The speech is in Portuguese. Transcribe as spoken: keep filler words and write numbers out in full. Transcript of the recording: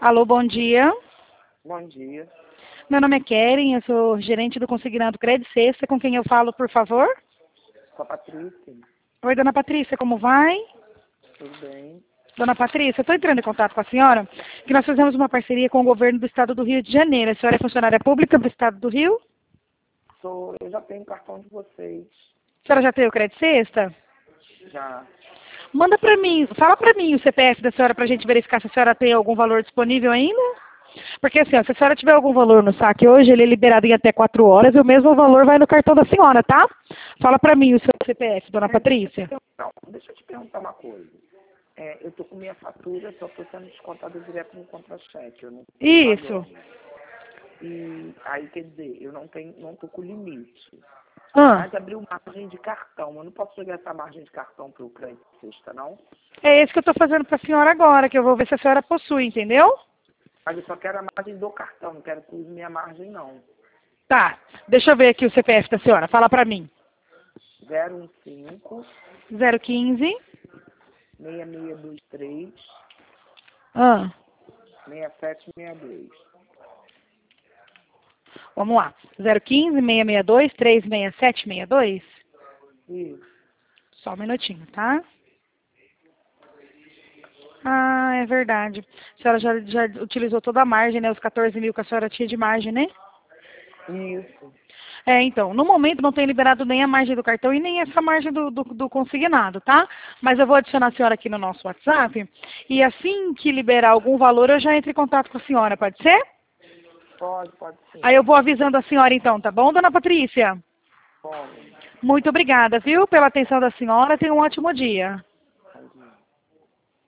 Alô, bom dia. Bom dia. Meu nome é Keren, eu sou gerente do Consignado Crédito Sexta, com quem eu falo, por favor? Com a Patrícia. Oi, dona Patrícia, como vai? Tudo bem? Dona Patrícia, eu estou entrando em contato com a senhora, que nós fizemos uma parceria com o governo do estado do Rio de Janeiro. A senhora é funcionária pública do estado do Rio? Sou, eu já tenho cartão de vocês. A senhora já tem o Crédito Sexta? Já. Manda para mim, fala para mim o C P F da senhora para a gente verificar se a senhora tem algum valor disponível ainda. Porque assim, ó, se a senhora tiver algum valor no saque hoje, ele é liberado em até quatro horas e o mesmo valor vai no cartão da senhora, tá? Fala para mim o seu C P F, dona Patrícia. Não, deixa eu te perguntar uma coisa. É, eu tô com minha fatura, só estou sendo descontada direto no contra-cheque. Eu não tô Isso. pagando. E aí, quer dizer, eu não tenho, não tô com limite. Ah, Mas abriu margem de cartão. Eu não posso jogar essa margem de cartão para o crédito sexta, não? é esse que eu estou fazendo para a senhora agora, que eu vou ver se a senhora possui, entendeu? Mas eu só quero a margem do cartão, não quero que use minha margem, não. Tá, deixa eu ver aqui o C P F da senhora, fala para mim. zero um cinco, zero um cinco, seis seis dois três, ah, seis sete seis dois. vamos lá. zero um cinco, seis seis dois, três seis sete seis dois? Isso. Só um minutinho, tá? Ah, é verdade. A senhora já, já utilizou toda a margem, né? Os quatorze mil que a senhora tinha de margem, né? Isso. É, então, no momento não tem liberado nem a margem do cartão e nem essa margem do, do, do consignado, tá? Mas eu vou adicionar a senhora aqui no nosso WhatsApp e assim que liberar algum valor eu já entro em contato com a senhora, pode ser? Pode, pode sim. Aí eu vou avisando a senhora então, tá bom, dona Patrícia? Pode. Muito obrigada, viu, pela atenção da senhora. Tenha um ótimo dia.